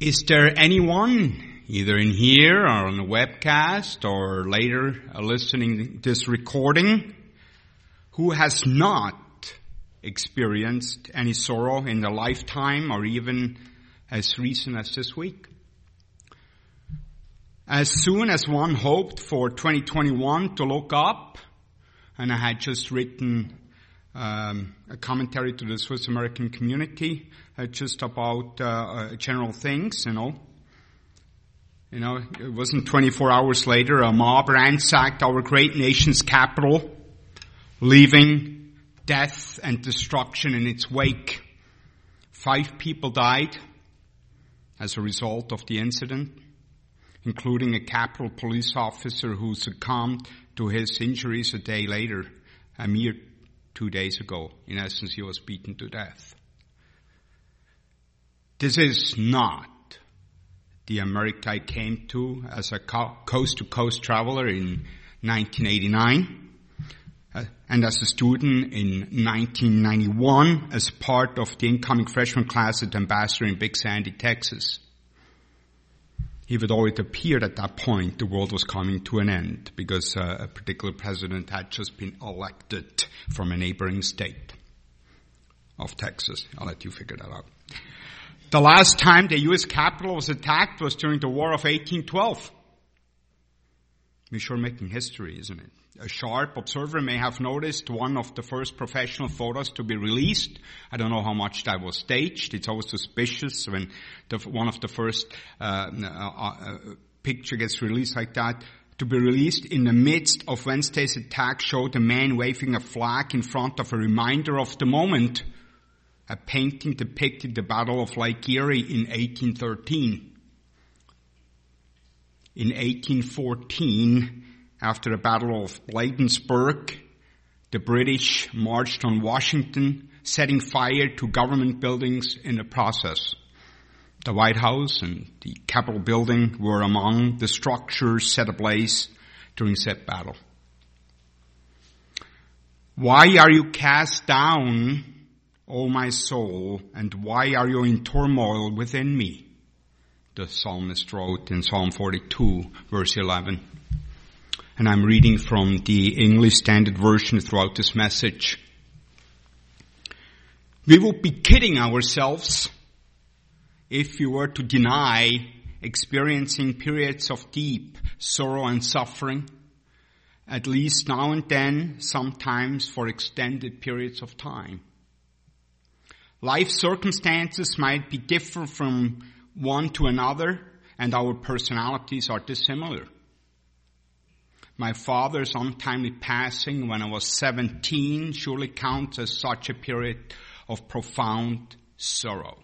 Is there anyone, either in here or on the webcast or later listening to this recording, who has not experienced any sorrow in their lifetime or even as recent as this week? As soon as one hoped for 2021 to look up, and I had just written a commentary to the Swiss American community just about general things, it wasn't 24 hours later a mob ransacked our great nation's capital, leaving death and destruction in its wake. 5 people died as a result of the incident, including a Capitol police officer who succumbed to his injuries a day later, a mere 2 days ago. In essence, he was beaten to death. This is not the America I came to as a coast-to-coast traveler in 1989, and as a student in 1991 as part of the incoming freshman class at Ambassador in Big Sandy, Texas. Even though it appeared at that point the world was coming to an end because a particular president had just been elected from a neighboring state of Texas. I'll let you figure that out. The last time the U.S. Capitol was attacked was during the War of 1812. We're sure making history, isn't it? A sharp observer may have noticed one of the first professional photos to be released. I don't know how much that was staged. It's always suspicious when one of the first picture gets released like that. To be released in the midst of Wednesday's attack showed a man waving a flag in front of a reminder of the moment. A painting depicted the Battle of Lake Erie in 1813. In 1814, after the Battle of Bladensburg, the British marched on Washington, setting fire to government buildings in the process. The White House and the Capitol building were among the structures set ablaze during said battle. Why are you cast down, O my soul, and why are you in turmoil within me? The psalmist wrote in Psalm 42, verse 11. And I'm reading from the English Standard Version throughout this message. We would be kidding ourselves if we were to deny experiencing periods of deep sorrow and suffering, at least now and then, sometimes for extended periods of time. Life circumstances might be different from one to another, and our personalities are dissimilar. My father's untimely passing when I was 17 surely counts as such a period of profound sorrow.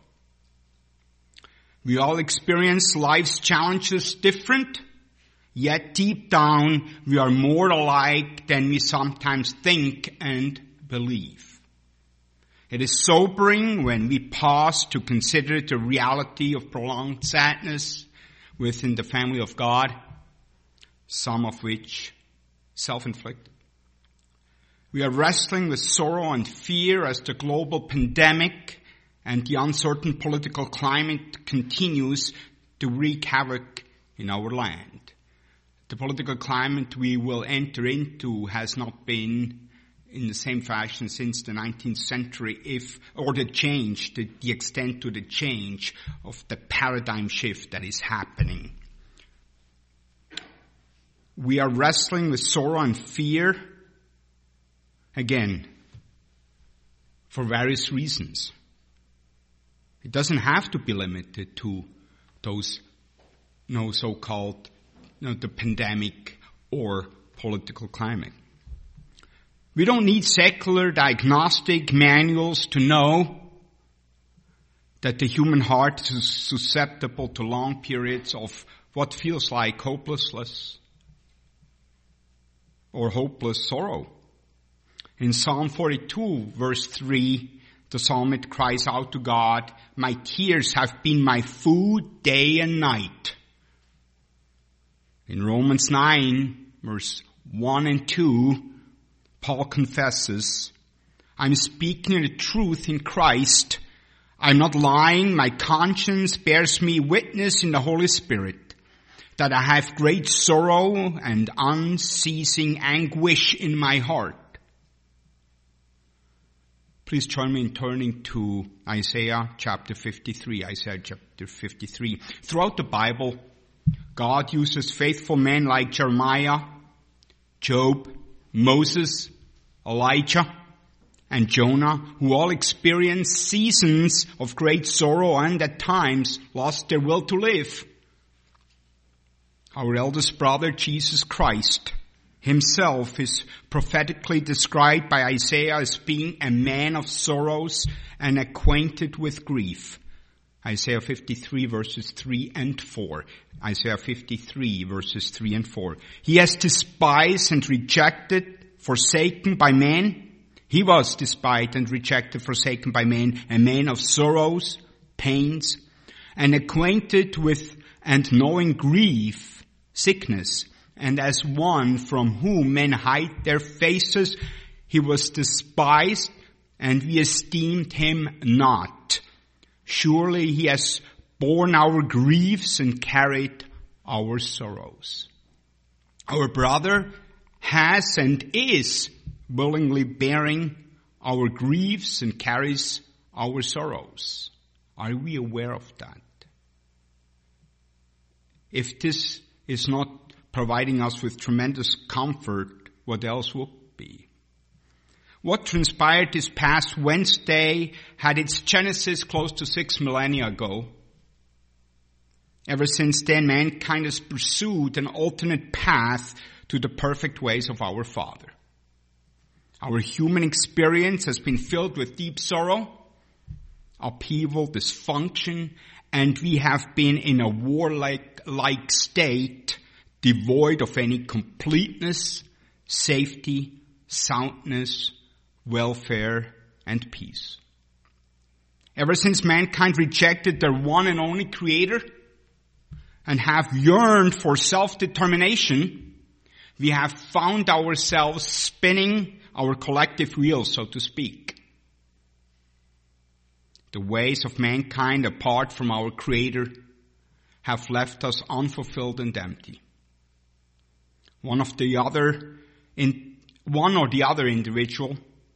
We all experience life's challenges different, yet deep down we are more alike than we sometimes think and believe. It is sobering when we pause to consider the reality of prolonged sadness within the family of God, some of which self-inflicted. We are wrestling with sorrow and fear as the global pandemic and the uncertain political climate continues to wreak havoc in our land. The political climate we will enter into has not been in the same fashion since the 19th century, the extent to the change of the paradigm shift that is happening. We are wrestling with sorrow and fear, again, for various reasons. It doesn't have to be limited to those, so-called, the pandemic or political climate. We don't need secular diagnostic manuals to know that the human heart is susceptible to long periods of what feels like hopelessness or hopeless sorrow. In Psalm 42, verse 3, the psalmist cries out to God, "My tears have been my food day and night." In Romans 9, verse 1 and 2, Paul confesses, "I'm speaking the truth in Christ. I'm not lying. My conscience bears me witness in the Holy Spirit that I have great sorrow and unceasing anguish in my heart. Please join me in turning to Isaiah chapter 53. Isaiah chapter 53. Throughout the Bible, God uses faithful men like Jeremiah, Job, Moses, Elijah, and Jonah, who all experienced seasons of great sorrow and at times lost their will to live. Our eldest brother, Jesus Christ, himself is prophetically described by Isaiah as being a man of sorrows and acquainted with grief. Isaiah 53 verses 3 and 4. Isaiah 53 verses 3 and 4. He has despised and rejected, forsaken by men. He was despised and rejected, forsaken by men, a man of sorrows, pains, and acquainted with and knowing grief, sickness, and as one from whom men hide their faces, he was despised, and we esteemed him not. Surely he has borne our griefs and carried our sorrows. Our brother has and is willingly bearing our griefs and carries our sorrows. Are we aware of that? If this is not providing us with tremendous comfort, what else would be? What transpired this past Wednesday had its genesis close to 6 millennia ago. Ever since then, mankind has pursued an alternate path to the perfect ways of our Father. Our human experience has been filled with deep sorrow, upheaval, dysfunction, and we have been in a warlike state, devoid of any completeness, safety, soundness, welfare, and peace. Ever since mankind rejected their one and only Creator and have yearned for self-determination, we have found ourselves spinning our collective wheels, so to speak. The ways of mankind apart from our Creator have left us unfulfilled and empty. One or the other individual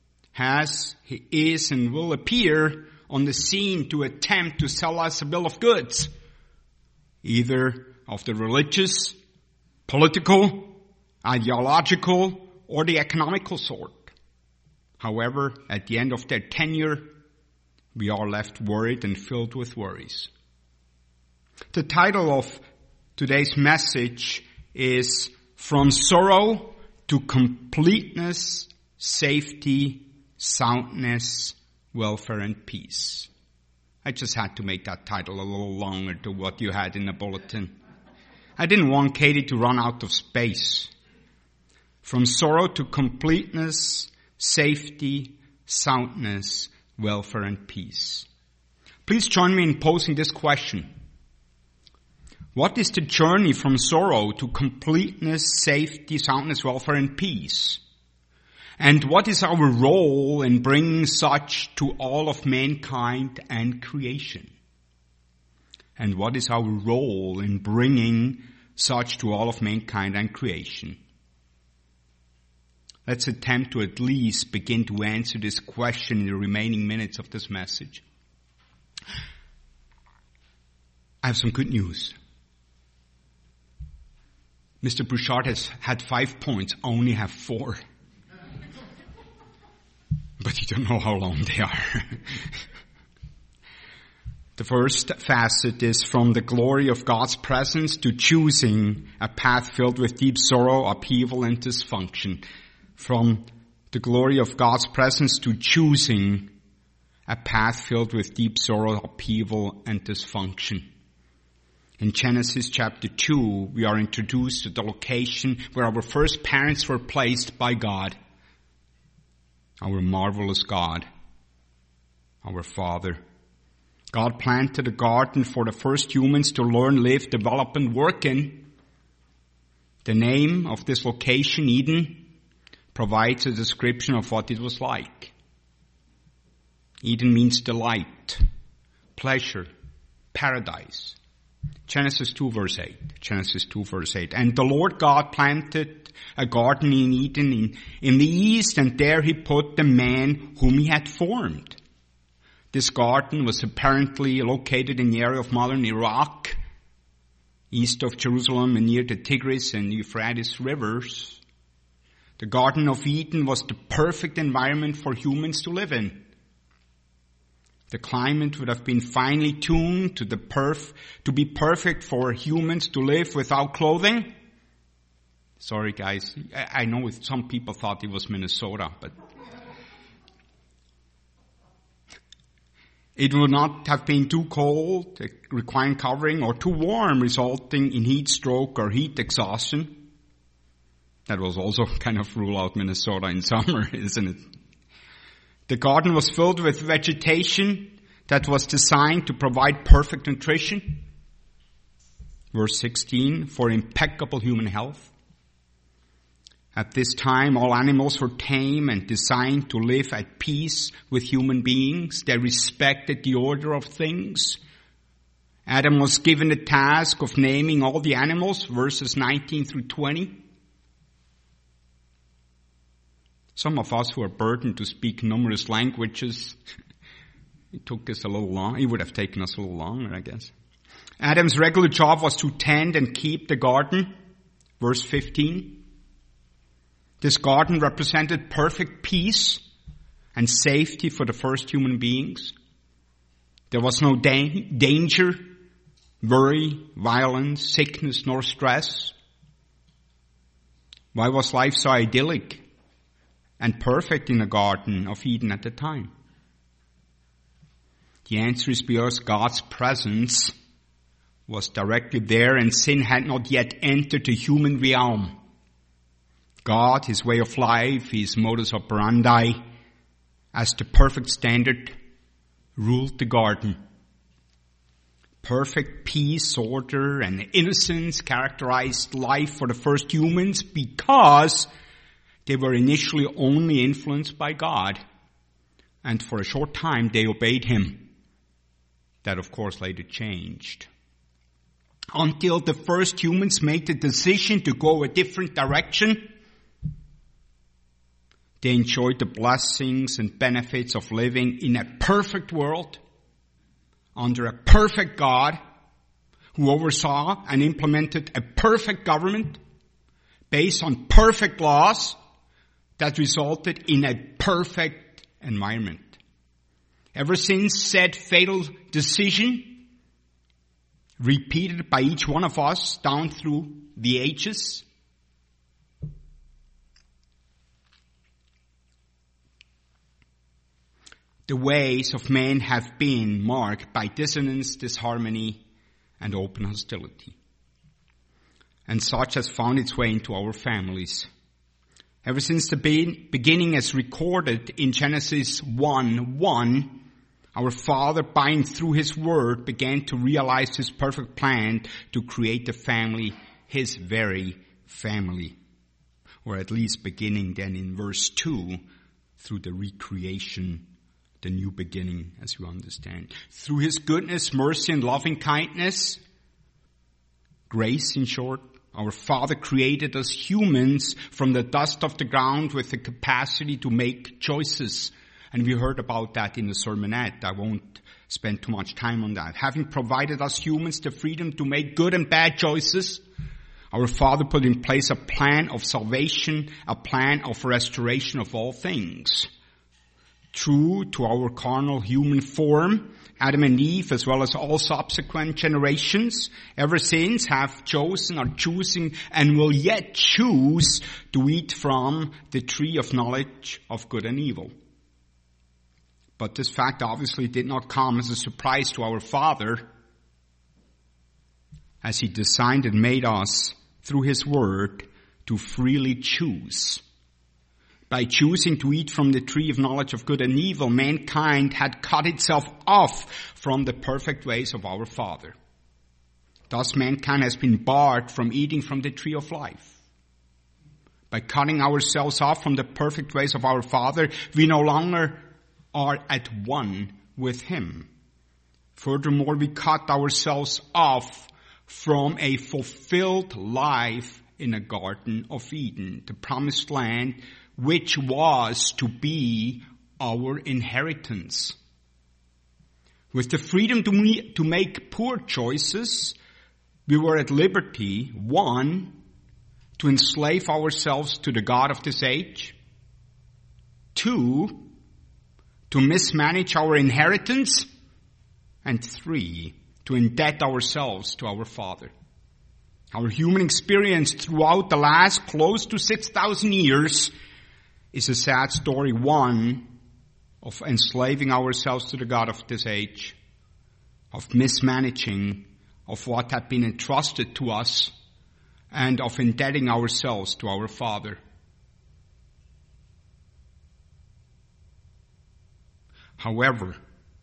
is and will appear on the scene to attempt to sell us a bill of goods, either of the religious, political, ideological, or the economical sort. However, at the end of their tenure, we are left worried and filled with worries. The title of today's message is From Sorrow to Completeness, Safety, Soundness, Welfare, and Peace. I just had to make that title a little longer to what you had in the bulletin. I didn't want Katie to run out of space. From sorrow to completeness, safety, soundness, welfare, and peace. Please join me in posing this question. What is the journey from sorrow to completeness, safety, soundness, welfare, and peace? And what is our role in bringing such to all of mankind and creation? And what is our role in bringing such to all of mankind and creation? Let's attempt to at least begin to answer this question in the remaining minutes of this message. I have some good news. Mr. Bouchard has had 5 points. I only have 4. But you don't know how long they are. The first facet is from the glory of God's presence to choosing a path filled with deep sorrow, upheaval, and dysfunction. From the glory of God's presence to choosing a path filled with deep sorrow, upheaval, and dysfunction. In Genesis chapter 2, we are introduced to the location where our first parents were placed by God. Our marvelous God, our Father. God planted a garden for the first humans to learn, live, develop, and work in. The name of this location, Eden, provides a description of what it was like. Eden means delight, pleasure, paradise. Genesis 2 verse 8. Genesis 2 verse 8. And the Lord God planted a garden in Eden in the east, and there he put the man whom he had formed. This garden was apparently located in the area of modern Iraq, east of Jerusalem and near the Tigris and Euphrates rivers. The Garden of Eden was the perfect environment for humans to live in. The climate would have been finely tuned to be perfect for humans to live without clothing. Sorry guys, I know some people thought it was Minnesota, but it would not have been too cold, requiring covering, or too warm, resulting in heat stroke or heat exhaustion. That was also kind of rule out Minnesota in summer, isn't it? The garden was filled with vegetation that was designed to provide perfect nutrition. Verse 16, for impeccable human health. At this time, all animals were tame and designed to live at peace with human beings. They respected the order of things. Adam was given the task of naming all the animals, verses 19 through 20. Some of us who are burdened to speak numerous languages, it took us a little long. It would have taken us a little longer, I guess. Adam's regular job was to tend and keep the garden, verse 15. This garden represented perfect peace and safety for the first human beings. There was no danger, worry, violence, sickness, nor stress. Why was life so idyllic and perfect in the Garden of Eden at the time? The answer is because God's presence was directly there and sin had not yet entered the human realm. God, his way of life, his modus operandi, as the perfect standard, ruled the garden. Perfect peace, order, and innocence characterized life for the first humans because they were initially only influenced by God, and for a short time they obeyed him. That, of course, later changed. Until the first humans made the decision to go a different direction, they enjoyed the blessings and benefits of living in a perfect world, under a perfect God, who oversaw and implemented a perfect government based on perfect laws that resulted in a perfect environment. Ever since said fatal decision, repeated by each one of us down through the ages, the ways of man have been marked by dissonance, disharmony, and open hostility. And such has found its way into our families. Ever since the beginning as recorded in Genesis 1:1, our Father, by and through his word, began to realize his perfect plan to create the family, his very family. Or at least beginning then in verse 2, through the recreation, the new beginning, as you understand. Through his goodness, mercy, and loving kindness, grace in short, our Father created us humans from the dust of the ground with the capacity to make choices. And we heard about that in the sermonette. I won't spend too much time on that. Having provided us humans the freedom to make good and bad choices, our Father put in place a plan of salvation, a plan of restoration of all things. True to our carnal human form, Adam and Eve, as well as all subsequent generations, ever since have chosen, are choosing, and will yet choose to eat from the tree of knowledge of good and evil. But this fact obviously did not come as a surprise to our Father, as he designed and made us, through his word, to freely choose. By choosing to eat from the tree of knowledge of good and evil, mankind had cut itself off from the perfect ways of our Father. Thus, mankind has been barred from eating from the tree of life. By cutting ourselves off from the perfect ways of our Father, we no longer are at one with him. Furthermore, we cut ourselves off from a fulfilled life in the Garden of Eden, the promised land, which was to be our inheritance. With the freedom to make poor choices, we were at liberty, 1, to enslave ourselves to the God of this age, 2, to mismanage our inheritance, and 3, to indebt ourselves to our Father. Our human experience throughout the last close to 6,000 years is a sad story, 1, of enslaving ourselves to the God of this age, of mismanaging of what had been entrusted to us, and of indebting ourselves to our Father. However,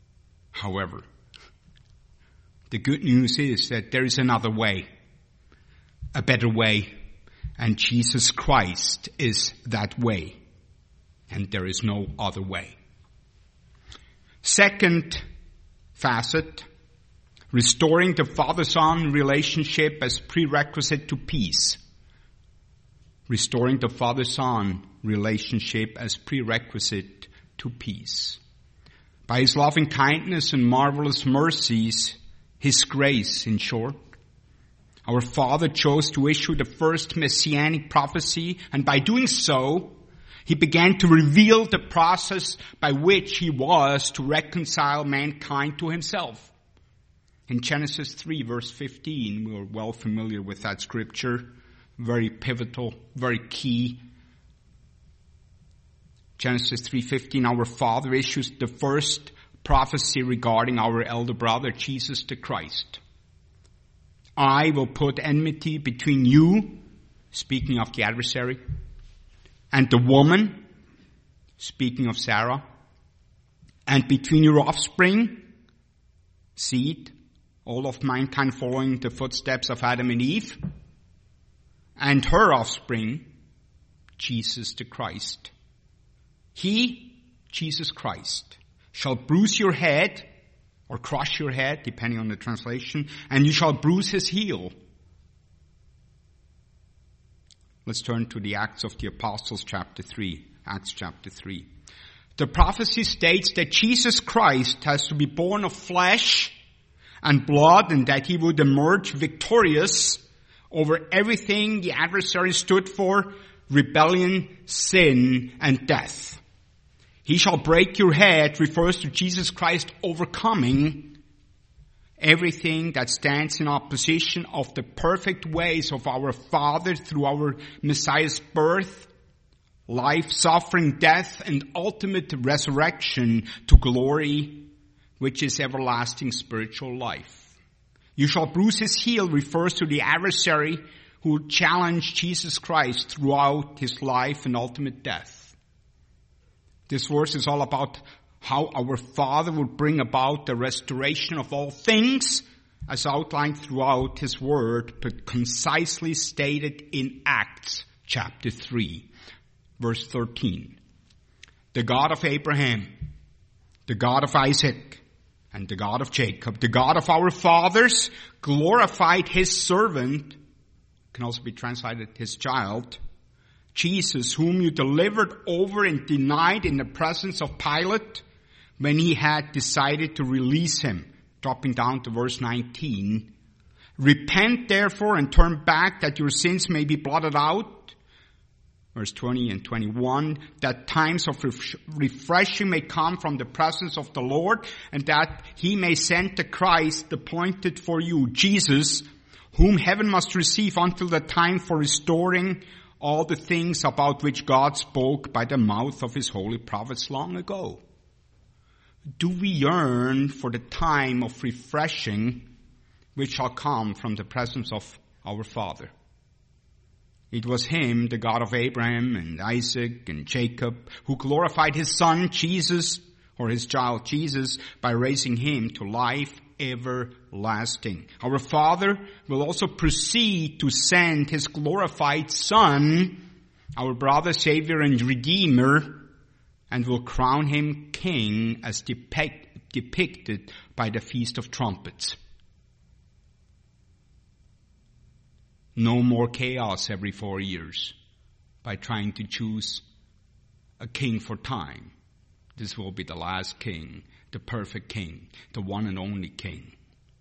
the good news is that there is another way, a better way, and Jesus Christ is that way, and there is no other way. Second facet, restoring the father-son relationship as prerequisite to peace. Restoring the father-son relationship as prerequisite to peace. By his loving kindness and marvelous mercies, his grace, in short, our Father chose to issue the first messianic prophecy, and by doing so, he began to reveal the process by which he was to reconcile mankind to himself. In Genesis 3, verse 15, we are well familiar with that scripture, very pivotal, very key. Genesis 3:15, our Father issues the first prophecy regarding our elder brother, Jesus the Christ. I will put enmity between you, speaking of the adversary, and the woman, speaking of Sarah, and between your offspring, seed, all of mankind following the footsteps of Adam and Eve, and her offspring, Jesus the Christ. He, Jesus Christ, shall bruise your head, or crush your head, depending on the translation, and you shall bruise his heel. Let's turn to the Acts of the Apostles, chapter 3. Acts chapter 3. The prophecy states that Jesus Christ has to be born of flesh and blood, and that he would emerge victorious over everything the adversary stood for: rebellion, sin, and death. He shall break your head refers to Jesus Christ overcoming everything that stands in opposition of the perfect ways of our Father through our Messiah's birth, life, suffering, death, and ultimate resurrection to glory, which is everlasting spiritual life. You shall bruise his heel refers to the adversary who challenged Jesus Christ throughout his life and ultimate death. This verse is all about how our Father would bring about the restoration of all things, as outlined throughout his word, but concisely stated in Acts chapter 3, verse 13. The God of Abraham, the God of Isaac, and the God of Jacob, the God of our fathers, glorified his servant, can also be translated his child, Jesus, whom you delivered over and denied in the presence of Pilate when he had decided to release him. Dropping down to verse 19. Repent therefore and turn back, that your sins may be blotted out. Verse 20 and 21. That times of refreshing may come from the presence of the Lord, and that he may send the Christ appointed for you, Jesus, whom heaven must receive until the time for restoring all the things about which God spoke by the mouth of his holy prophets long ago. Do we yearn for the time of refreshing which shall come from the presence of our Father? It was him, the God of Abraham and Isaac and Jacob, who glorified his son Jesus, or his child Jesus, by raising him to life everlasting. Our Father will also proceed to send his glorified Son, our brother, Savior, and Redeemer, and will crown him King as depicted by the Feast of Trumpets. No more chaos every 4 years by trying to choose a king for time. This will be the last king, the perfect king, the one and only king.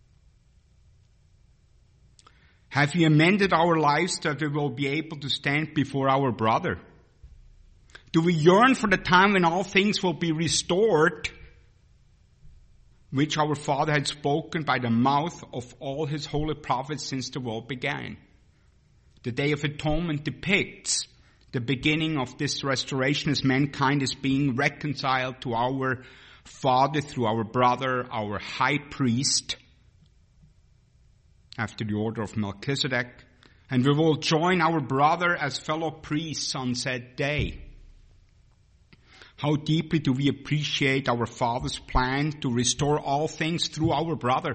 Have we amended our lives that we will be able to stand before our brother? Do we yearn for the time when all things will be restored, which our Father had spoken by the mouth of all his holy prophets since the world began? The Day of Atonement depicts the beginning of this restoration as mankind is being reconciled to our Father through our brother, our high priest, after the order of Melchizedek. And we will join our brother as fellow priests on that day. How deeply do we appreciate our Father's plan to restore all things through our brother?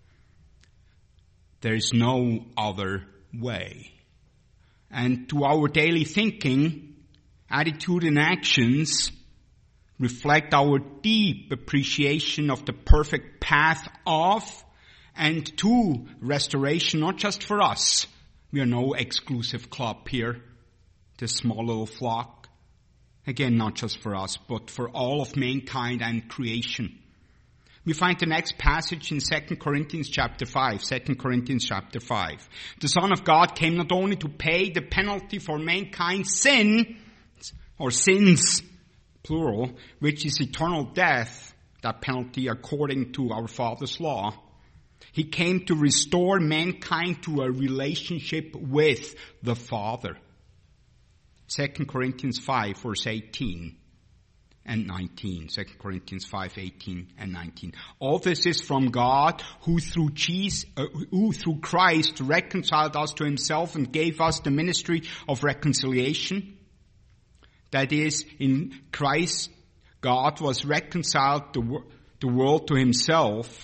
There is no other way. And to our daily thinking, attitude and actions reflect our deep appreciation of the perfect path of and to restoration, not just for us. We are no exclusive club here, this small little flock. Again, not just for us, but for all of mankind and creation. We find the next passage in 2 Corinthians chapter 5. 2 Corinthians chapter 5. The Son of God came not only to pay the penalty for mankind's sin, or sins, plural, which is eternal death, that penalty according to our Father's law. He came to restore mankind to a relationship with the Father. 2 Corinthians 5, verse 18. And 19. 2 Corinthians 5, 18 and 19. All this is from God, who through Christ reconciled us to himself and gave us the ministry of reconciliation. That is, in Christ, God was reconciled the world to himself,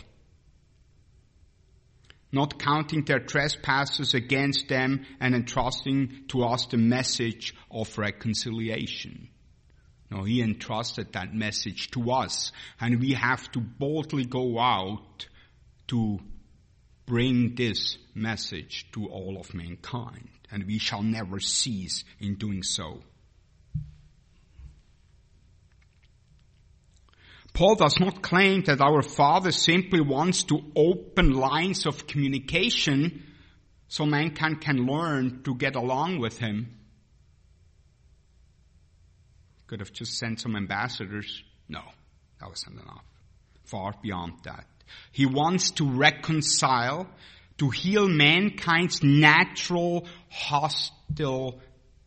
not counting their trespasses against them and entrusting to us the message of reconciliation. No, he entrusted that message to us, and we have to boldly go out to bring this message to all of mankind, and we shall never cease in doing so. Paul does not claim that our Father simply wants to open lines of communication so mankind can learn to get along with him. Could have just sent some ambassadors. No, that wasn't enough. Far beyond that. He wants to reconcile, to heal mankind's natural hostility,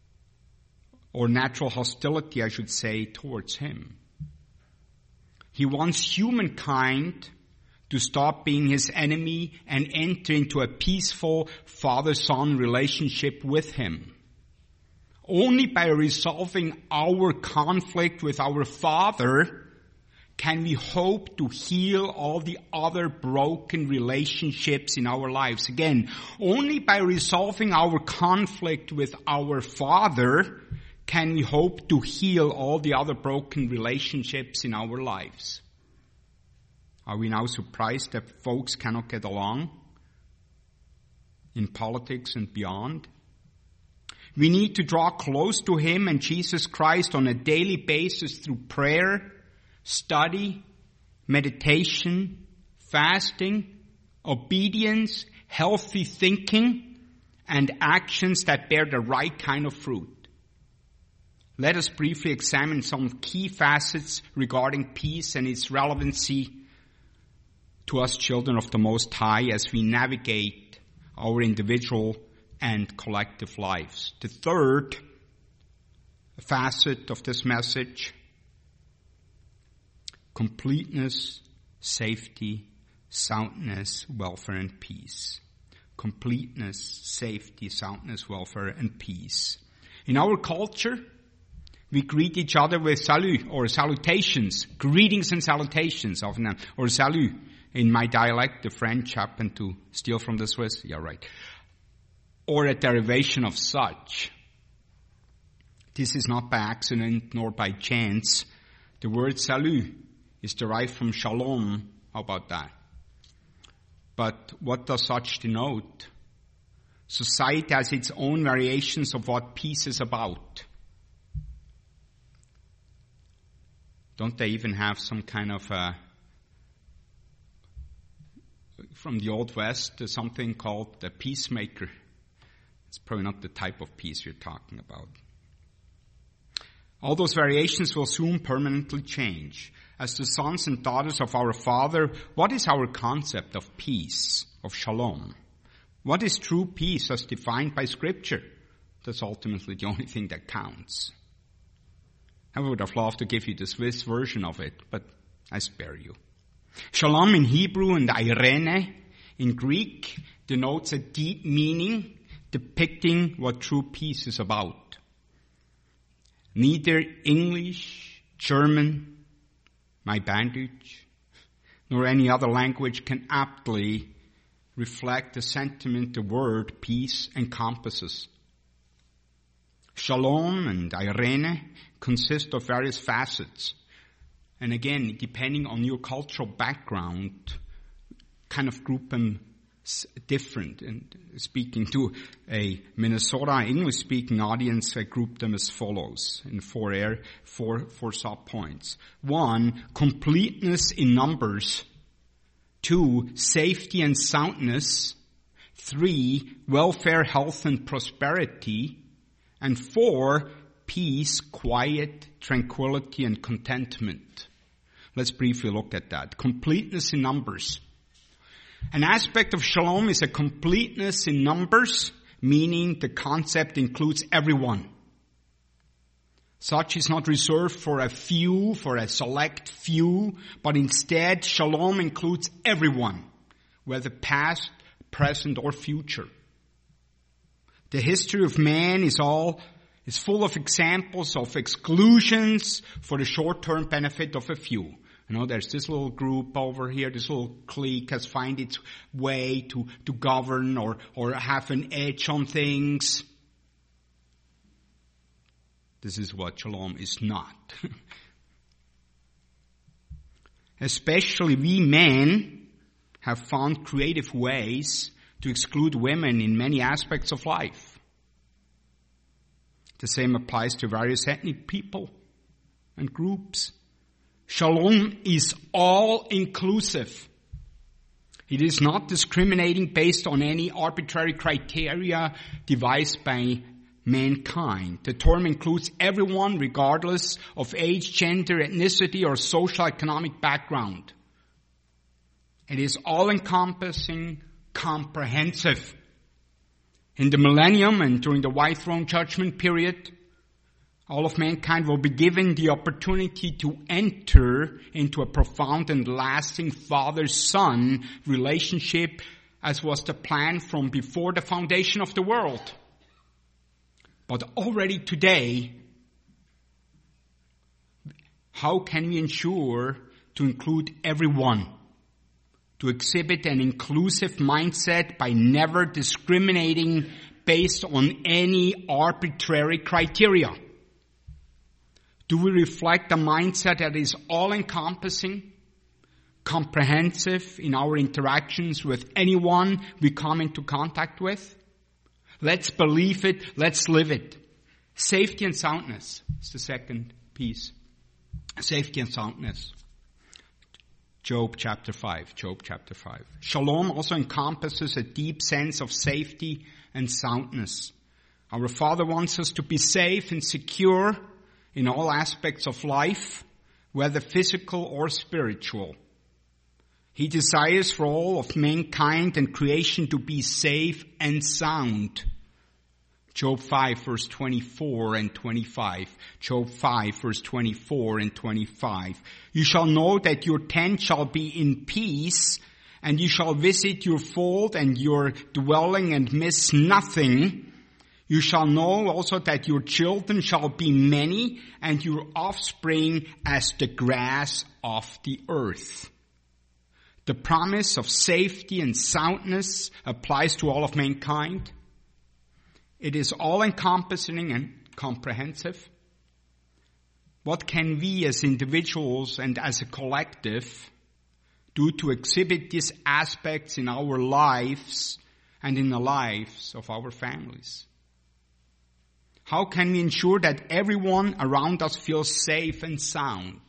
I should say, towards him. He wants humankind to stop being his enemy and enter into a peaceful father-son relationship with him. Only by resolving our conflict with our Father can we hope to heal all the other broken relationships in our lives. Again, only by resolving our conflict with our Father can we hope to heal all the other broken relationships in our lives. Are we now surprised that folks cannot get along in politics and beyond? We need to draw close to him and Jesus Christ on a daily basis through prayer, study, meditation, fasting, obedience, healthy thinking, and actions that bear the right kind of fruit. Let us briefly examine some key facets regarding peace and its relevancy to us children of the Most High as we navigate our individual and collective lives. The third facet of this message: completeness, safety, soundness, welfare, and peace. Completeness, safety, soundness, welfare, and peace. In our culture, we greet each other with salut or salutations, greetings and salutations often, or salut. In my dialect, the French happen to steal from the Swiss. Yeah, right. Or a derivation of such. This is not by accident nor by chance. The word salut is derived from shalom. How about that? But what does such denote? Society has its own variations of what peace is about. Don't they even have some kind of from the Old West, there's something called the peacemaker. It's probably not the type of peace you're talking about. All those variations will soon permanently change. As the sons and daughters of our Father, what is our concept of peace, of shalom? What is true peace as defined by Scripture? That's ultimately the only thing that counts. I would have loved to give you the Swiss version of it, but I spare you. Shalom in Hebrew and Irene in Greek denotes a deep meaning depicting what true peace is about. Neither English, German, my bandage, nor any other language can aptly reflect the sentiment the word peace encompasses. Shalom and Irene consist of various facets. And again, depending on your cultural background, kind of group them different. And speaking to a Minnesota English-speaking audience, I group them as follows in four sub-points. 1, completeness in numbers. 2, safety and soundness. 3, welfare, health, and prosperity. And 4, peace, quiet, tranquility, and contentment. Let's briefly look at that. Completeness in numbers. An aspect of shalom is a completeness in numbers, meaning the concept includes everyone. Such is not reserved for a few, for a select few, but instead shalom includes everyone, whether past, present, or future. The history of man is full of examples of exclusions for the short-term benefit of a few. You know, there's this little group over here, this little clique has found its way to govern or have an edge on things. This is what shalom is not. Especially we men have found creative ways to exclude women in many aspects of life. The same applies to various ethnic people and groups. Shalom is all-inclusive. It is not discriminating based on any arbitrary criteria devised by mankind. The term includes everyone regardless of age, gender, ethnicity, or social economic background. It is all-encompassing, comprehensive. In the millennium and during the white throne judgment period, all of mankind will be given the opportunity to enter into a profound and lasting father-son relationship as was the plan from before the foundation of the world. But already today, how can we ensure to include everyone? To exhibit an inclusive mindset by never discriminating based on any arbitrary criteria? Do we reflect a mindset that is all-encompassing, comprehensive in our interactions with anyone we come into contact with? Let's believe it. Let's live it. Safety and soundness is the second piece. Safety and soundness. Job chapter 5. Shalom also encompasses a deep sense of safety and soundness. Our Father wants us to be safe and secure in all aspects of life, whether physical or spiritual. He desires for all of mankind and creation to be safe and sound. Job 5 verse 24 and 25. Job 5 verse 24 and 25. You shall know that your tent shall be in peace, and you shall visit your fold and your dwelling and miss nothing. You shall know also that your children shall be many, and your offspring as the grass of the earth. The promise of safety and soundness applies to all of mankind. It is all-encompassing and comprehensive. What can we as individuals and as a collective do to exhibit these aspects in our lives and in the lives of our families? How can we ensure that everyone around us feels safe and sound?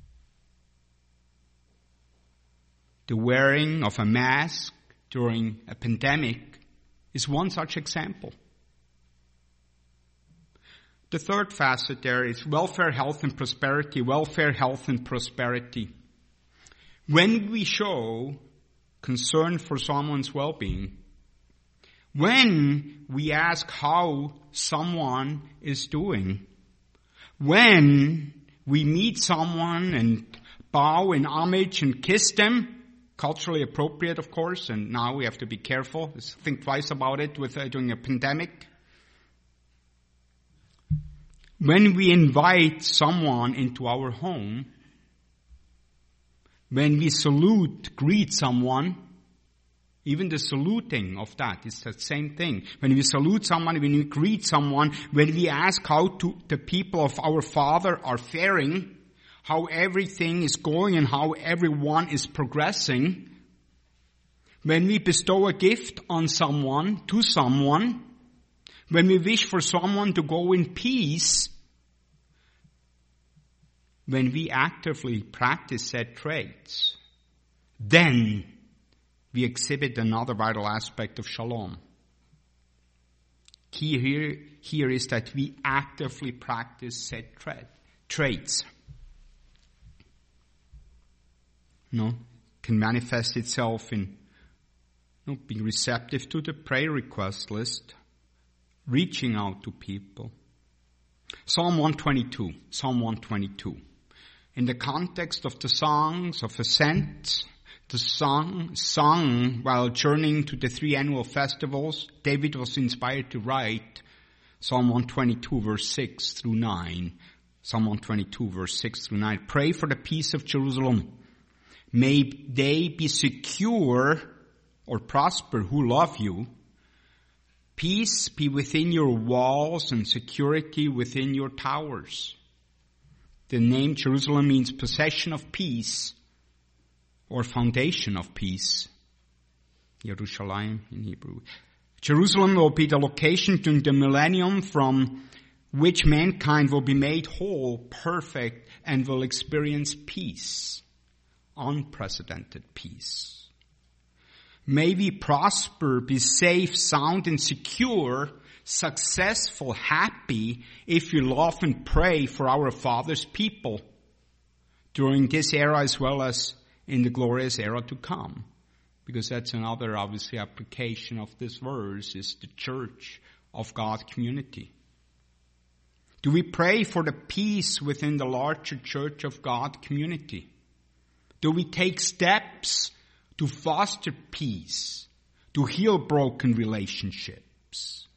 The wearing of a mask during a pandemic is one such example. The third facet there is welfare, health, and prosperity. Welfare, health, and prosperity. When we show concern for someone's well-being, when we ask how someone is doing, when we meet someone and bow in homage and kiss them, culturally appropriate, of course, and now we have to be careful, think twice about it with during a pandemic. When we invite someone into our home, when we salute, greet someone, even the saluting of that is the same thing. When we salute someone, when we greet someone, when we ask how the people of our Father are faring, how everything is going and how everyone is progressing, when we bestow a gift on someone, to someone, when we wish for someone to go in peace, when we actively practice said traits, then we exhibit another vital aspect of shalom. Key here is that we actively practice said traits. Can manifest itself in being receptive to the prayer request list, reaching out to people. Psalm 122. In the context of the songs of ascent, the song sung while journeying to the 3 annual festivals, David was inspired to write Psalm 122 verse 6 through 9. Psalm 122 verse 6 through 9. Pray for the peace of Jerusalem. May they be secure or prosper who love you. Peace be within your walls and security within your towers. The name Jerusalem means possession of peace or foundation of peace. Yerushalayim in Hebrew. Jerusalem will be the location during the millennium from which mankind will be made whole, perfect, and will experience peace. Unprecedented peace. May we prosper, be safe, sound, and secure, successful, happy, if we love and pray for our Father's people during this era as well as in the glorious era to come. Because that's another, obviously, application of this verse is the church of God community. Do we pray for the peace within the larger church of God community? Do we take steps to foster peace, to heal broken relationships?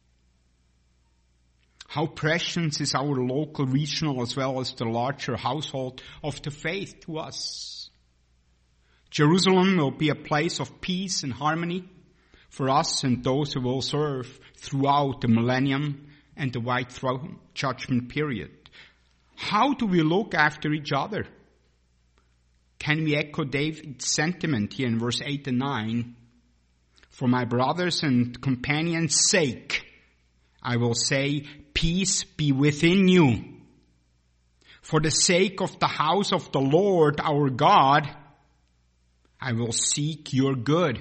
How precious is our local, regional, as well as the larger household of the faith to us? Jerusalem will be a place of peace and harmony for us and those who will serve throughout the millennium and the white throne judgment period. How do we look after each other? Can we echo David's sentiment here in verse 8 and 9? For my brothers and companions' sake, I will say, peace be within you. For the sake of the house of the Lord our God, I will seek your good.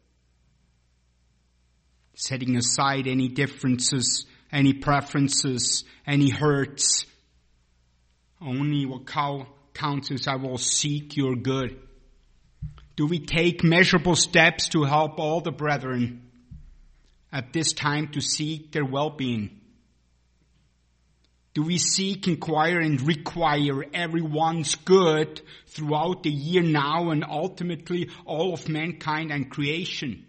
Setting aside any differences, any preferences, any hurts. Only what counts is I will seek your good. Do we take measurable steps to help all the brethren at this time to seek their well-being? Do we seek, inquire, and require everyone's good throughout the year now and ultimately all of mankind and creation?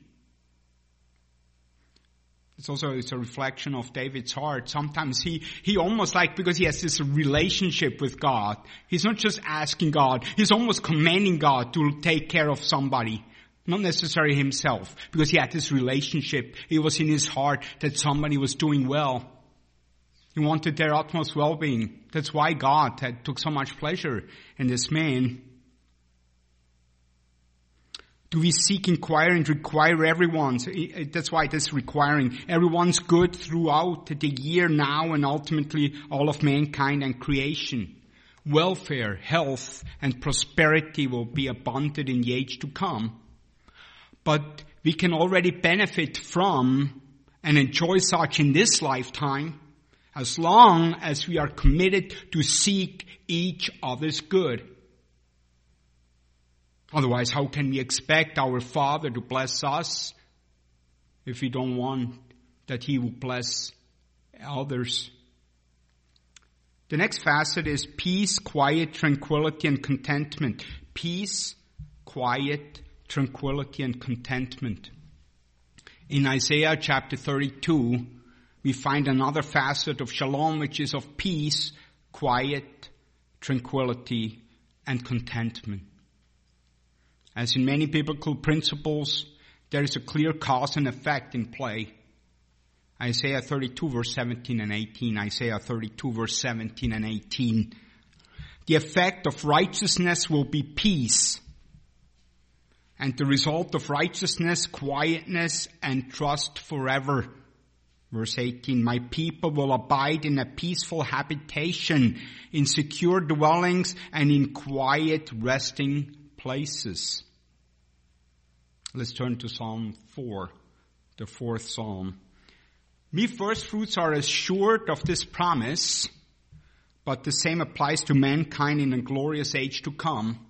It's a reflection of David's heart. Sometimes he almost because he has this relationship with God. He's not just asking God. He's almost commanding God to take care of somebody. Not necessarily himself. Because he had this relationship. It was in his heart that somebody was doing well. He wanted their utmost well-being. That's why God took so much pleasure in this man. Do we seek, inquire, and require everyone's? That's why this requiring everyone's good throughout the year now and ultimately all of mankind and creation. Welfare, health, and prosperity will be abundant in the age to come. But we can already benefit from and enjoy such in this lifetime as long as we are committed to seek each other's good. Otherwise, how can we expect our Father to bless us if we don't want that He will bless others? The next facet is peace, quiet, tranquility, and contentment. Peace, quiet, tranquility, and contentment. In Isaiah chapter 32, we find another facet of shalom, which is of peace, quiet, tranquility, and contentment. As in many biblical principles, there is a clear cause and effect in play. Isaiah 32 verse 17 and 18. Isaiah 32 verse 17 and 18. The effect of righteousness will be peace. And the result of righteousness, quietness, and trust forever. Verse 18, my people will abide in a peaceful habitation, in secure dwellings, and in quiet resting places. Let's turn to Psalm 4, the fourth Psalm. We first fruits are assured of this promise, but the same applies to mankind in a glorious age to come.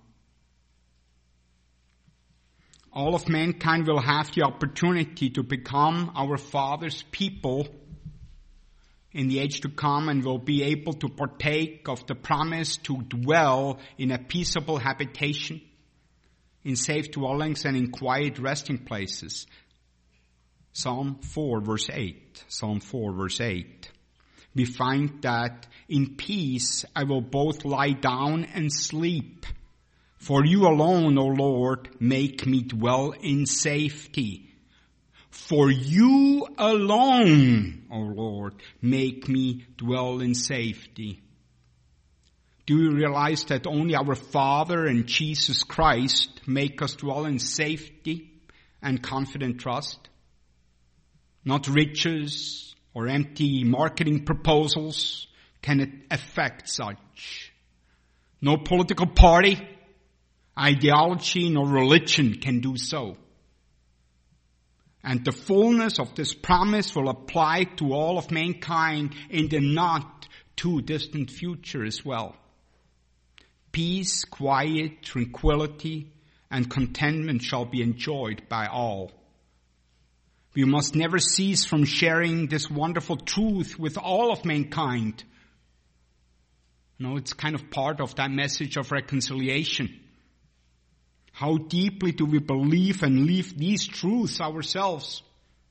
All of mankind will have the opportunity to become our Father's people in the age to come and will be able to partake of the promise to dwell in a peaceable habitation, in safe dwellings and in quiet resting places. Psalm 4 verse 8. Psalm 4 verse 8. We find that in peace I will both lie down and sleep. For you alone, O Lord, make me dwell in safety. For you alone, O Lord, make me dwell in safety. Do you realize that only our Father and Jesus Christ make us dwell in safety and confident trust? Not riches or empty marketing proposals can affect such. No political party, ideology, nor religion can do so. And the fullness of this promise will apply to all of mankind in the not too distant future as well. Peace, quiet, tranquility, and contentment shall be enjoyed by all. We must never cease from sharing this wonderful truth with all of mankind. No, it's kind of part of that message of reconciliation. How deeply do we believe and live these truths ourselves?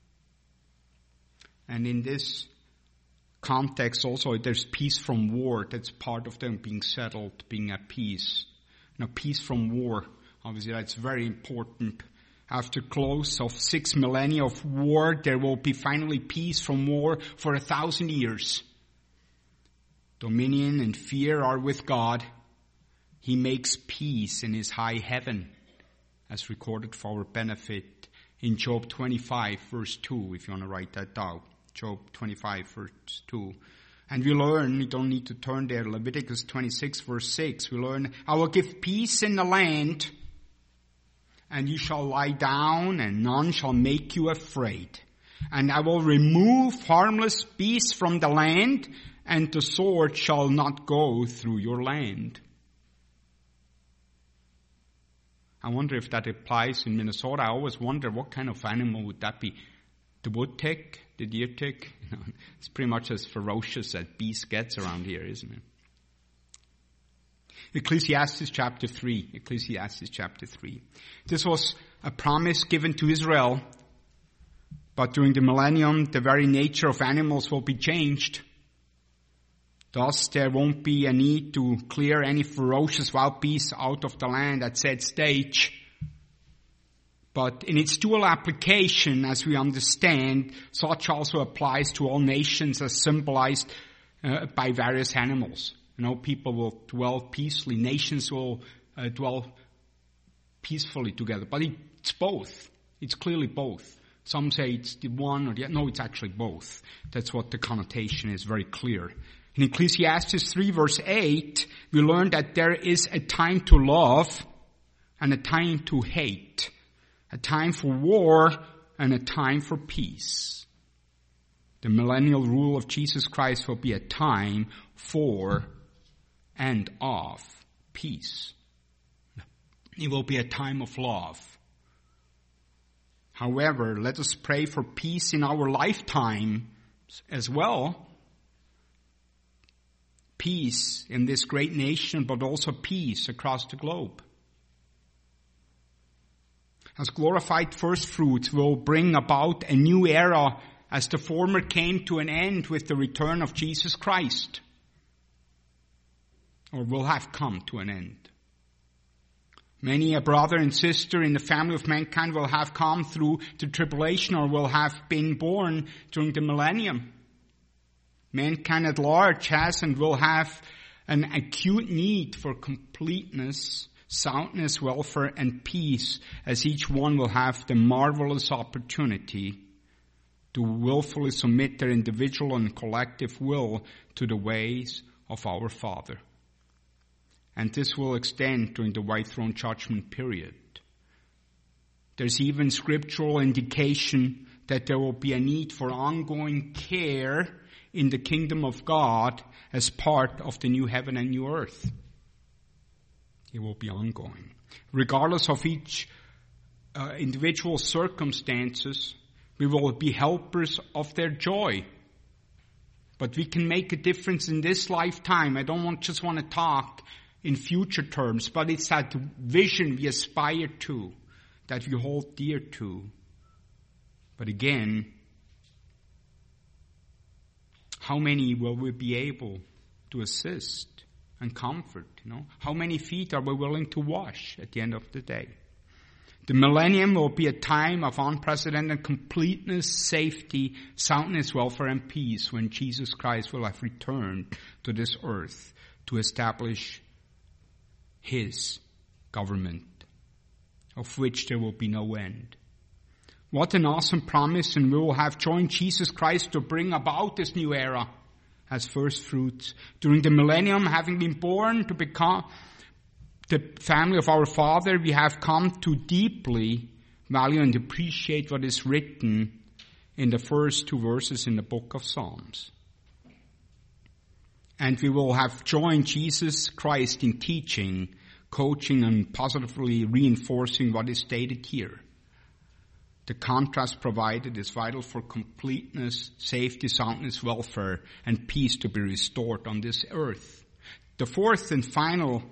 And in this context also, there's peace from war. That's part of them being settled, being at peace. Now, peace from war, obviously that's very important. After close of 6 millennia of war, there will be finally peace from war for 1,000 years. Dominion and fear are with God. He makes peace in His high heaven, as recorded for our benefit in Job 25 verse 2, if you want to write that down. Job 25 verse 2. And we learn, we don't need to turn there, Leviticus 26 verse 6, we learn, I will give peace in the land, and you shall lie down, and none shall make you afraid. And I will remove harmless beasts from the land, and the sword shall not go through your land. I wonder if that applies in Minnesota. I always wonder what kind of animal would that be. The wood tick, the deer tick. It's pretty much as ferocious as beast gets around here, isn't it? Ecclesiastes chapter 3. Ecclesiastes chapter 3. This was a promise given to Israel, but during the millennium, the very nature of animals will be changed. Thus, there won't be a need to clear any ferocious wild beasts out of the land at said stage. But in its dual application, as we understand, such also applies to all nations as symbolized by various animals. People will dwell peacefully. Nations will dwell peacefully together. But it's both. It's clearly both. Some say it's the one or the other. No, it's actually both. That's what the connotation is, very clear. In Ecclesiastes 3 verse 8, we learn that there is a time to love and a time to hate. A time for war and a time for peace. The millennial rule of Jesus Christ will be a time for and of peace. It will be a time of love. However, let us pray for peace in our lifetime as well. Peace in this great nation, but also peace across the globe. As glorified first fruits will bring about a new era as the former came to an end with the return of Jesus Christ. Or will have come to an end. Many a brother and sister in the family of mankind will have come through the tribulation or will have been born during the millennium. Mankind at large has and will have an acute need for completeness, soundness, welfare, and peace, as each one will have the marvelous opportunity to willfully submit their individual and collective will to the ways of our Father. And this will extend during the white throne judgment period. There's even scriptural indication that there will be a need for ongoing care in the kingdom of God as part of the new heaven and new earth. It will be ongoing. Regardless of each individual circumstances, we will be helpers of their joy. But we can make a difference in this lifetime. I don't just want to talk in future terms, but it's that vision we aspire to, that we hold dear to. But again, how many will we be able to assist and comfort? How many feet are we willing to wash at the end of the day? The millennium will be a time of unprecedented completeness, safety, soundness, welfare, and peace when Jesus Christ will have returned to this earth to establish His government, of which there will be no end. What an awesome promise, and we will have joined Jesus Christ to bring about this new era as first fruits. During the millennium, having been born to become the family of our Father, we have come to deeply value and appreciate what is written in the first 2 verses in the book of Psalms. And we will have joined Jesus Christ in teaching, coaching, and positively reinforcing what is stated here. The contrast provided is vital for completeness, safety, soundness, welfare, and peace to be restored on this earth. The fourth and final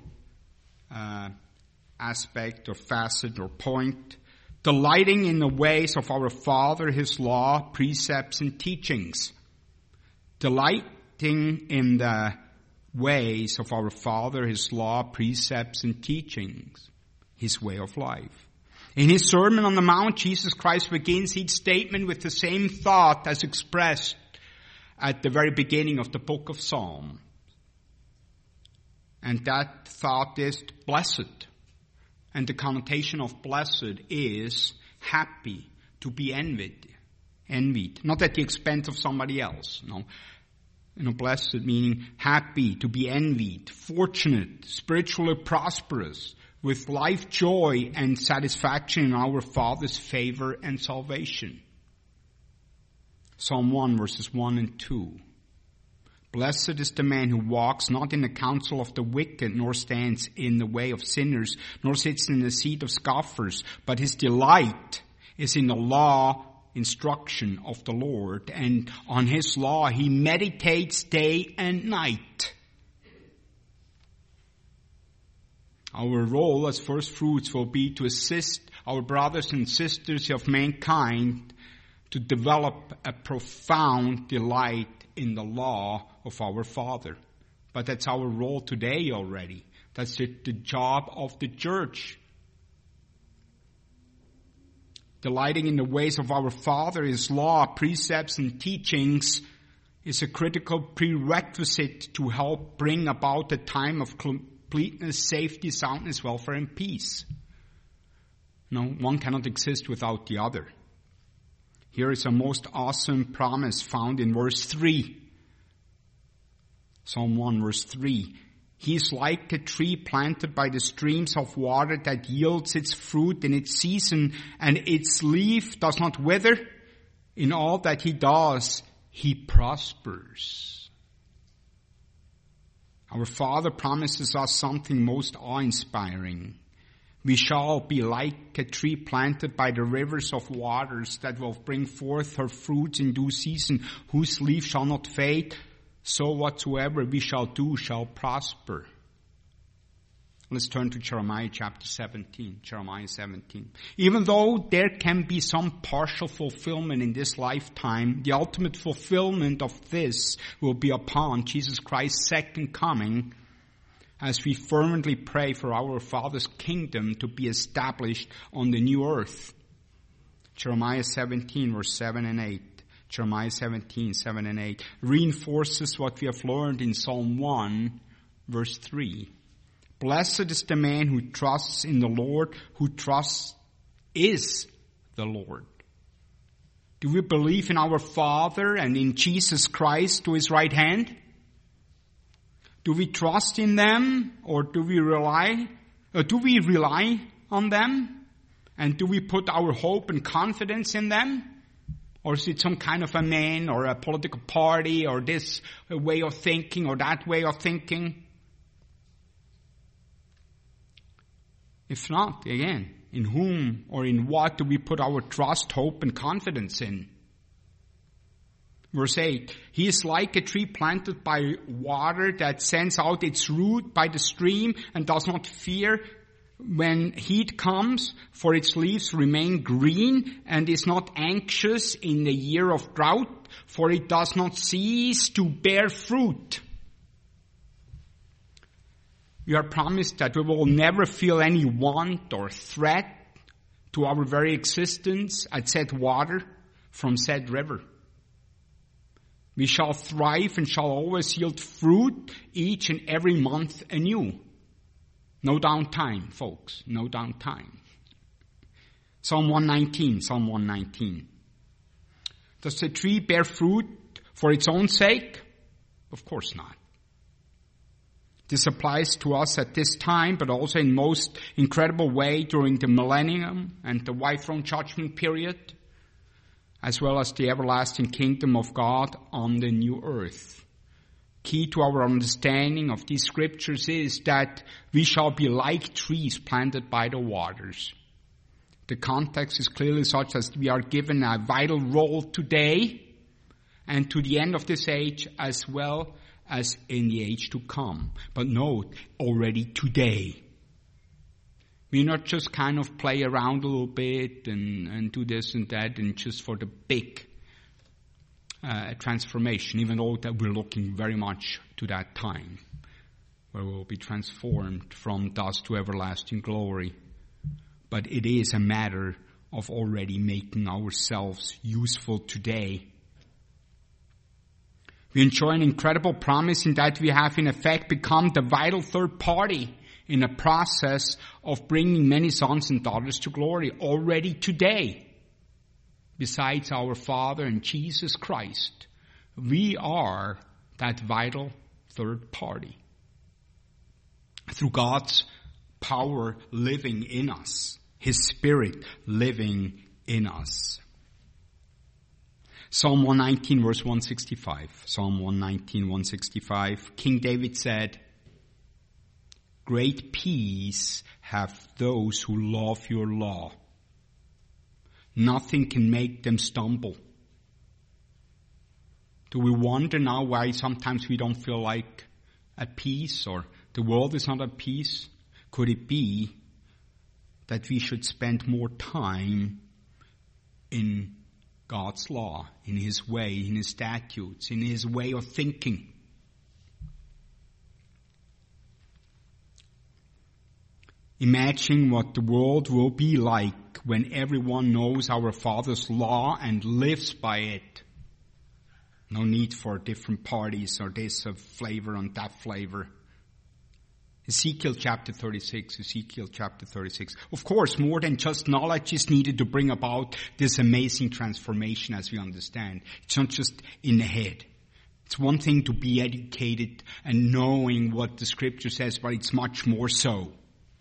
aspect or facet or point, delighting in the ways of our Father, His law, precepts, and teachings. Delighting in the ways of our Father, His law, precepts, and teachings. His way of life. In His Sermon on the Mount, Jesus Christ begins each statement with the same thought as expressed at the very beginning of the book of Psalms. And that thought is blessed. And the connotation of blessed is happy, to be envied. Not at the expense of somebody else. No. Blessed meaning happy, to be envied, fortunate, spiritually prosperous, with life joy and satisfaction in our Father's favor and salvation. Psalm 1 verses 1 and 2. Blessed is the man who walks not in the counsel of the wicked, nor stands in the way of sinners, nor sits in the seat of scoffers, but his delight is in the law, instruction of the Lord, and on His law he meditates day and night. Our role as first fruits will be to assist our brothers and sisters of mankind to develop a profound delight in the law of our Father. But that's our role today already. That's the job of the church. Delighting in the ways of our Father, His law, precepts, and teachings is a critical prerequisite to help bring about a time of completeness, safety, soundness, welfare, and peace. No, one cannot exist without the other. Here is a most awesome promise found in verse 3. Psalm 1, verse 3. He is like a tree planted by the streams of water that yields its fruit in its season, and its leaf does not wither. In all that he does, he prospers. Our Father promises us something most awe-inspiring. We shall be like a tree planted by the rivers of waters that will bring forth her fruits in due season, whose leaf shall not fade. So whatsoever we shall do shall prosper. Let's turn to Jeremiah chapter 17. Jeremiah 17. Even though there can be some partial fulfillment in this lifetime, the ultimate fulfillment of this will be upon Jesus Christ's second coming, as we fervently pray for our Father's kingdom to be established on the new earth. Jeremiah 17, verse 7 and 8. Jeremiah 17, 7 and 8 reinforces what we have learned in Psalm 1, verse 3. Blessed is the man who trusts in the Lord, who trusts is the Lord. Do we believe in our Father and in Jesus Christ to his right hand? Do we trust in them, or do we rely on them? And do we put our hope and confidence in them? Or is it some kind of a man or a political party or this way of thinking or that way of thinking? If not, again, in whom or in what do we put our trust, hope, and confidence in? Verse 8, he is like a tree planted by water that sends out its root by the stream and does not fear when heat comes, for its leaves remain green, and is not anxious in the year of drought, for it does not cease to bear fruit. We are promised that we will never feel any want or threat to our very existence at said water from said river. We shall thrive and shall always yield fruit each and every month anew. No downtime, folks. No downtime. Psalm 119, Psalm 119. Does the tree bear fruit for its own sake? Of course not. This applies to us at this time, but also in most incredible way during the millennium and the white throne judgment period, as well as the everlasting kingdom of God on the new earth. Key to our understanding of these scriptures is that we shall be like trees planted by the waters. The context is clearly such as we are given a vital role today and to the end of this age as well as in the age to come. But note, already today. We not just kind of play around a little bit and do this and that and just for the big transformation, even though that we're looking very much to that time where we'll be transformed from dust to everlasting glory. But it is a matter of already making ourselves useful today. We enjoy an incredible promise in that we have in effect become the vital third party in a process of bringing many sons and daughters to glory already today. Besides our Father and Jesus Christ, we are that vital third party. Through God's power living in us, His Spirit living in us. Psalm 119 verse 165. Psalm 119, 165. King David said, "Great peace have those who love your law. Nothing can make them stumble." Do we wonder now why sometimes we don't feel like at peace or the world is not at peace? Could it be that we should spend more time in God's law, in His way, in His statutes, in His way of thinking? Imagine what the world will be like when everyone knows our Father's law and lives by it. No need for different parties or this flavor and that flavor. Ezekiel chapter 36. Of course, more than just knowledge is needed to bring about this amazing transformation as we understand. It's not just in the head. It's one thing to be educated and knowing what the scripture says, but it's much more so.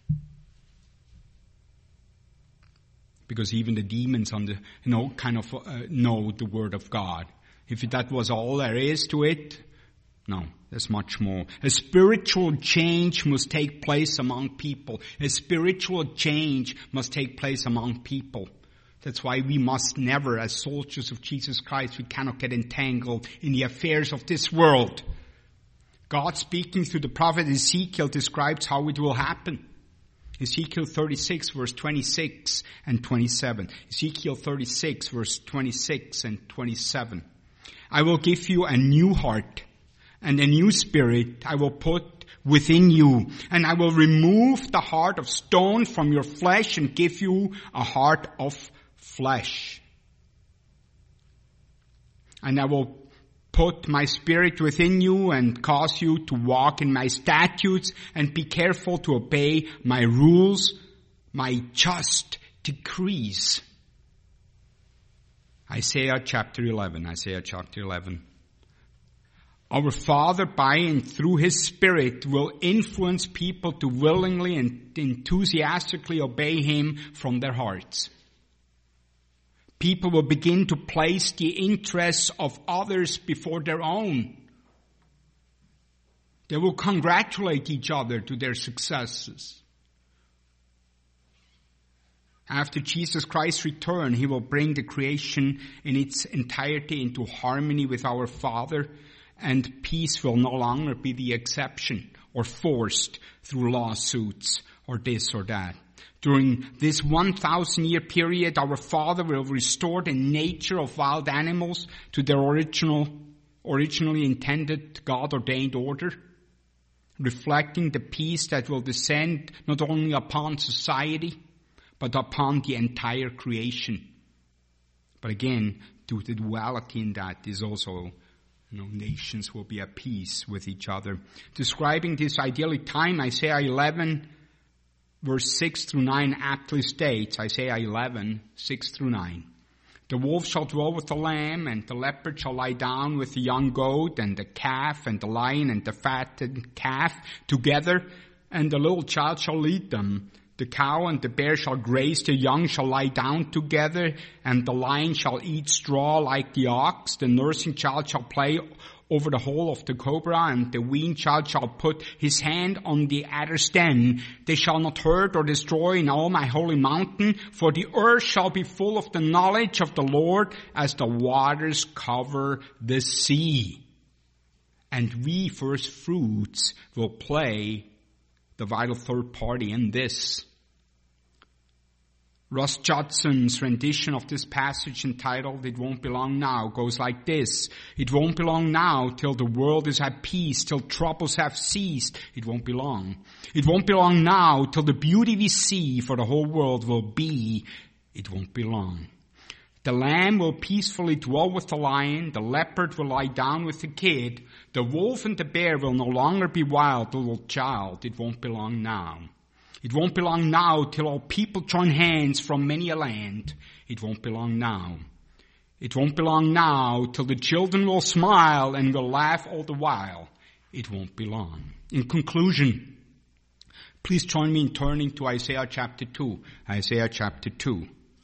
Because even the demons know the word of God. If that was all there is to it, no, there's much more. A spiritual change must take place among people. A spiritual change must take place among people. That's why we must never, as soldiers of Jesus Christ, we cannot get entangled in the affairs of this world. God, speaking through the prophet Ezekiel, describes how it will happen. Ezekiel 36 verse 26 and 27. Ezekiel 36 verse 26 and 27. I will give you a new heart and a new spirit I will put within you. And I will remove the heart of stone from your flesh and give you a heart of flesh. And I will put my spirit within you and cause you to walk in my statutes and be careful to obey my rules, my just decrees. Isaiah chapter 11. Our Father, by and through His Spirit, will influence people to willingly and enthusiastically obey Him from their hearts. People will begin to place the interests of others before their own. They will congratulate each other to their successes. After Jesus Christ's return, He will bring the creation in its entirety into harmony with our Father, and peace will no longer be the exception or forced through lawsuits or this or that. During this 1,000-year period, our Father will restore the nature of wild animals to their originally intended God-ordained order, reflecting the peace that will descend not only upon society, but upon the entire creation. But again, to the duality in that is also, nations will be at peace with each other. Describing this idyllic time, Isaiah 11, verse 6 through 9 aptly states, Isaiah 11, 6 through 9. The wolf shall dwell with the lamb, and the leopard shall lie down with the young goat, and the calf, and the lion, and the fattened calf together, and the little child shall lead them. The cow and the bear shall graze, the young shall lie down together, and the lion shall eat straw like the ox. The nursing child shall play over the hole of the cobra, and the weaned child shall put his hand on the adder's den. They shall not hurt or destroy in all my holy mountain, for the earth shall be full of the knowledge of the Lord as the waters cover the sea. And we, first fruits, will play the vital third party in this. Russ Judson's rendition of this passage entitled, It Won't Be Long Now, goes like this. It won't be long now till the world is at peace, till troubles have ceased. It won't be long. It won't be long now till the beauty we see for the whole world will be. It won't be long. The lamb will peacefully dwell with the lion. The leopard will lie down with the kid. The wolf and the bear will no longer be wild, little child. It won't be long now. It won't be long now till all people join hands from many a land. It won't be long now. It won't be long now till the children will smile and will laugh all the while. It won't be long. In conclusion, please join me in turning to Isaiah chapter 2. Isaiah chapter 2.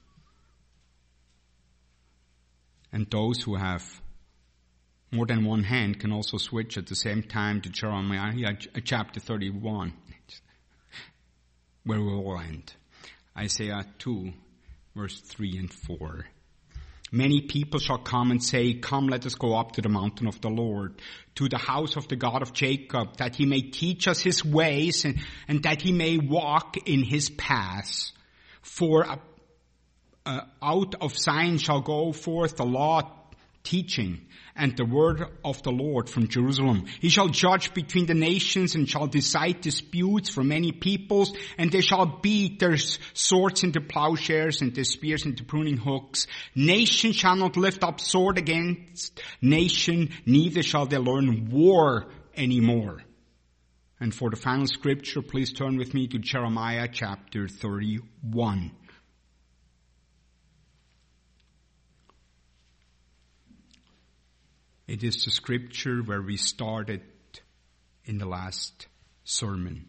And those who have more than one hand can also switch at the same time to Jeremiah chapter 31. Where we will end. Isaiah 2, verse 3 and 4. Many people shall come and say, Come, let us go up to the mountain of the Lord, to the house of the God of Jacob, that He may teach us His ways and that He may walk in His paths. For out of Zion shall go forth the law teaching and the word of the Lord from Jerusalem. He shall judge between the nations and shall decide disputes for many peoples, and they shall beat their swords into plowshares and their spears into pruning hooks. Nation shall not lift up sword against nation, neither shall they learn war anymore. And for the final scripture, please turn with me to Jeremiah chapter 31. It is the scripture where we started in the last sermon.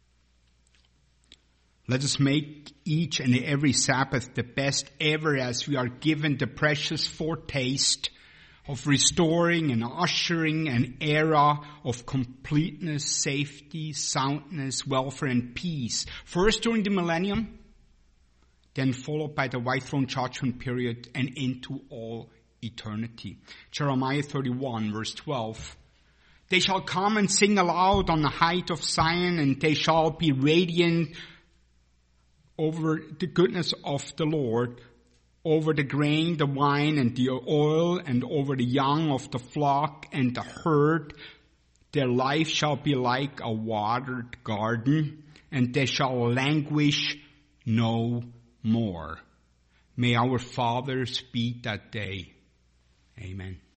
Let us make each and every Sabbath the best ever, as we are given the precious foretaste of restoring and ushering an era of completeness, safety, soundness, welfare, and peace. First during the millennium, then followed by the white throne judgment period and into all eternity. Jeremiah 31 verse 12. They shall come and sing aloud on the height of Zion, and they shall be radiant over the goodness of the Lord, over the grain, the wine, and the oil, and over the young of the flock and the herd. Their life shall be like a watered garden, and they shall languish no more. May our fathers beat that day. Amen.